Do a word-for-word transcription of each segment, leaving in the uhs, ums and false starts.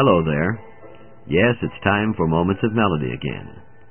Hello there. Yes, it's time for Moments of Melody again.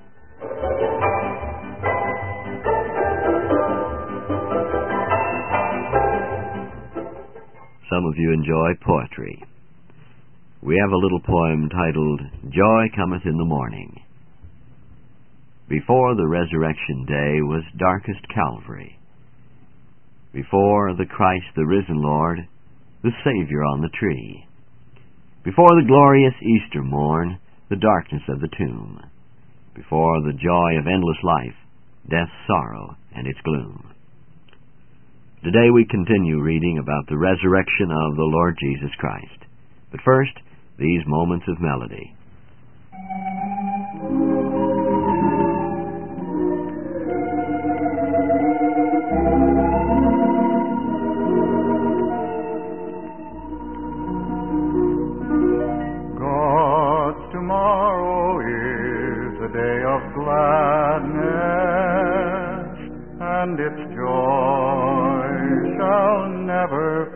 Some of you enjoy poetry. We have a little poem titled, Joy Cometh in the Morning. Before the resurrection day was darkest Calvary. Before the Christ, the risen Lord, the Savior on the tree. Before the glorious Easter morn, the darkness of the tomb. Before the joy of endless life, death's sorrow and its gloom. Today we continue reading about the resurrection of the Lord Jesus Christ. But first, these moments of melody. God's tomorrow is a day of gladness, and its joy shall never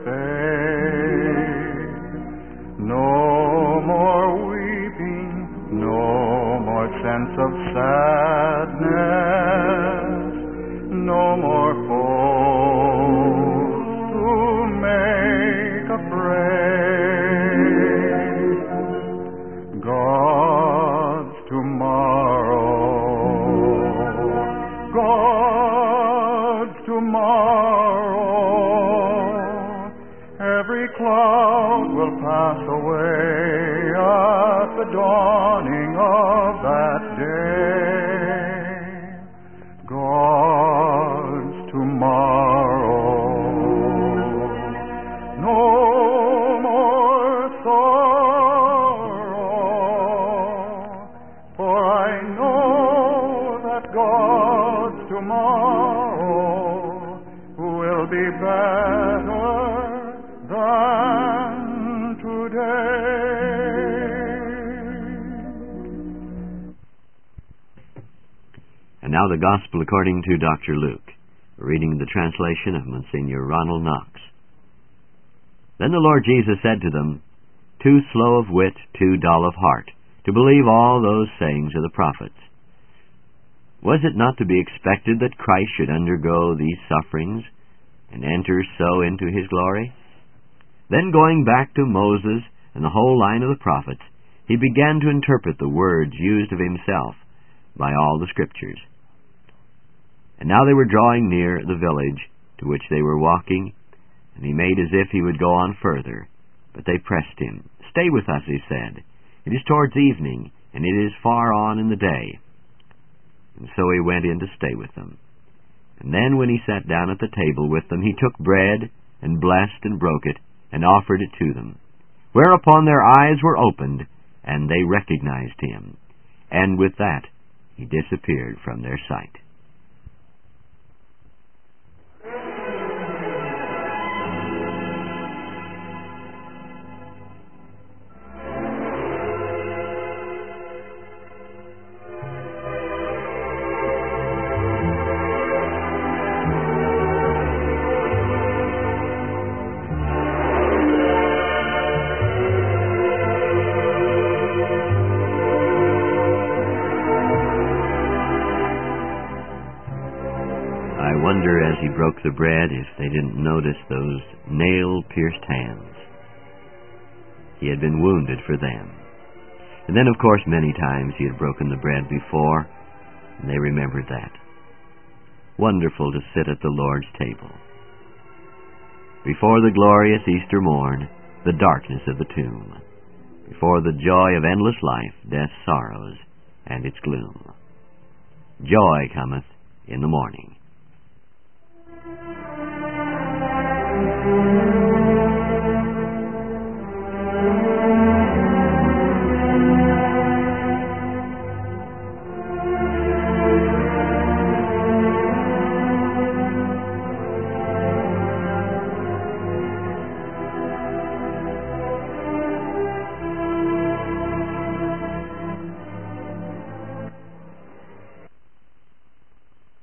fade. No more weeping, no more sense of sadness, no more foes to make afraid. God's tomorrow, God's tomorrow, every cloud will pass away at the dawning of that day. God's tomorrow. No more sorrow, for I know that God's tomorrow will be better than today. And now the Gospel according to Doctor Luke, reading the translation of Monsignor Ronald Knox. Then the Lord Jesus said to them, Too slow of wit, too dull of heart, to believe all those sayings of the prophets. Was it not to be expected that Christ should undergo these sufferings, and enter so into his glory? Then going back to Moses and the whole line of the prophets, he began to interpret the words used of himself by all the Scriptures. And now they were drawing near the village to which they were walking, and he made as if he would go on further. But they pressed him. Stay with us, he said. It is towards evening, and it is far on in the day. And so he went in to stay with them. And then when he sat down at the table with them, he took bread, and blessed and broke it, and offered it to them. Whereupon their eyes were opened, and they recognized him. And with that he disappeared from their sight. I wonder, as he broke the bread, if they didn't notice those nail-pierced hands. He had been wounded for them. And then, of course, many times he had broken the bread before, and they remembered that. Wonderful to sit at the Lord's table. Before the glorious Easter morn, the darkness of the tomb. Before the joy of endless life, death's sorrows, and its gloom. Joy cometh in the morning. Thank you.